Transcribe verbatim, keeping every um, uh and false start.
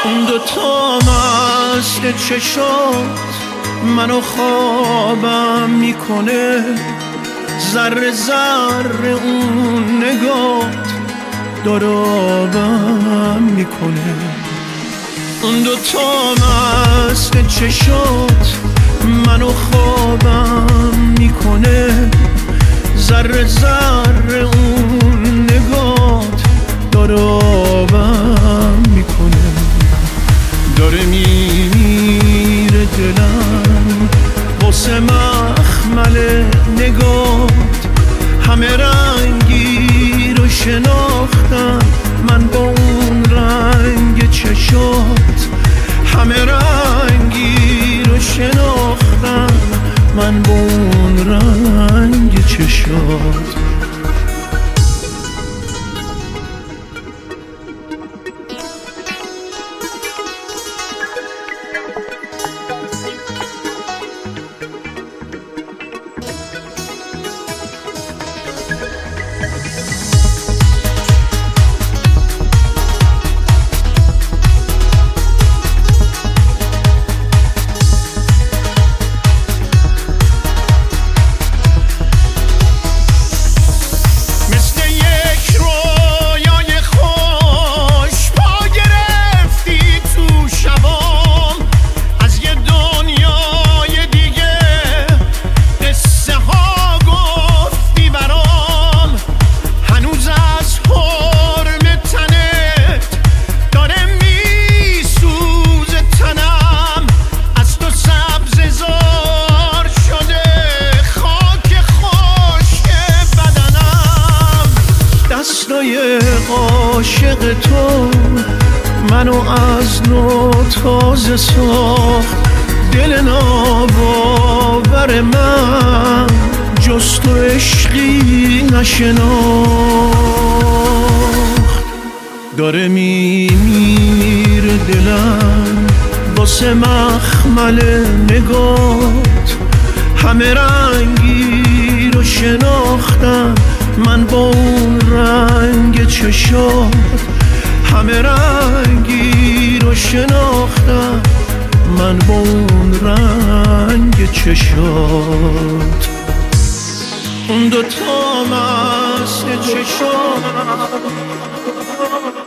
اون دوتا مثل چشات منو خوابم میکنه، ذره ذره اون نگات دارابم میکنه. اون دوتا مثل چشات منو خوابم میکنه، ذره ذره اون نگات دارابم میکنه. داره میمیره دلم واسه مخمل نگات، همه رنگی رو شناختم من با اون رنگ چشات، همه رنگی رو شناختم من با اون رنگ چشات. عاشق تو منو از نو تازه ساخت، دل ناباور من جز تو عشقی نشناخت. داره میمیره دلم واسه مخمل نگات، همه رنگی رو شناختم من با اون رنگ چشات، همه رنگی رو شناختم من با اون رنگ چشات. اون دوتا مثل چشات